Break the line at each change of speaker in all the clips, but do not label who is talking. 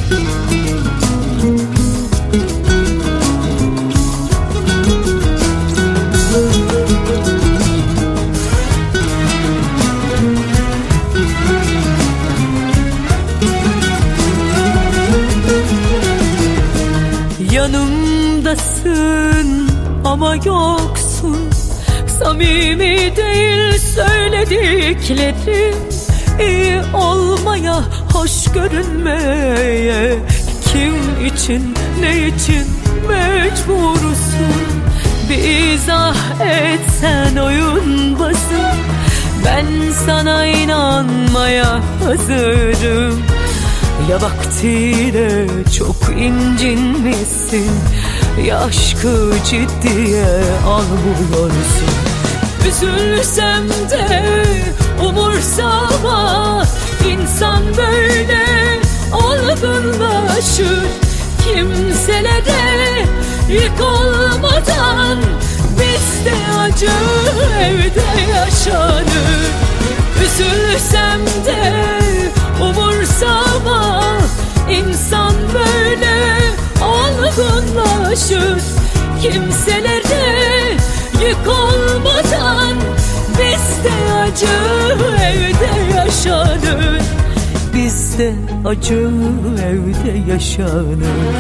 Yanımdasın ama yoksun, samimi değil söylediklerim. İyi olmaya, hoş görünmeye, kim için, ne için mecbursun? Bir izah etsen oyun basın, ben sana inanmaya hazırım. Ya vaktiyle çok incinmişsin, ya aşkı ciddiye almıyorsun. Üzülsem de umursama, insan böyle olgunlaşır. Kimselere yük olmadan bizde acı evde yaşanır. Üzülsem de umursama, insan böyle olgunlaşır. Kimselere yük olmadan bizde acı evde yaşanır. Bizde acı evde yaşanır.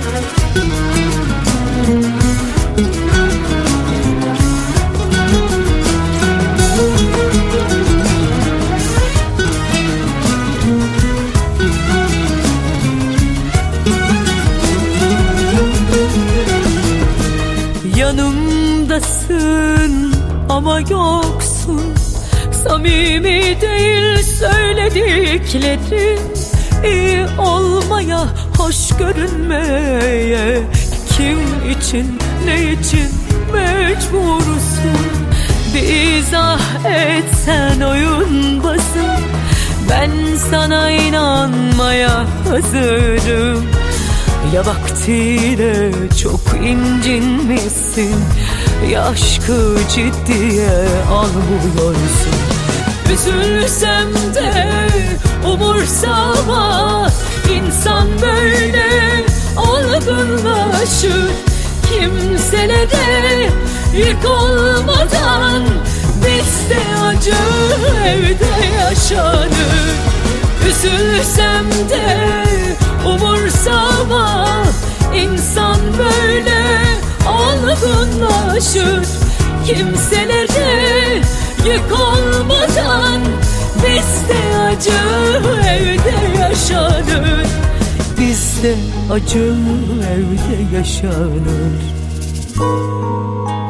Yanımdasın ama yoksun, samimi değil söylediklerim. İyi olmaya, hoş görünmeye, kim için, ne için mecbursun? Bir izah etsen oyun basın, ben sana inanmaya hazırım. Ya vaktiyle çok incinmişsin, ya aşkı ciddiye almıyorsun. Üzülsem de umursama, insan böyle olgunlaşır. Kimselere yük olmadan bizde acı evde yaşanır. Üzülsem de umursama, insan böyle olgunlaşır. Kimselere yük olmadan bizde acı evde yaşanır. Bizde acı evde yaşanır.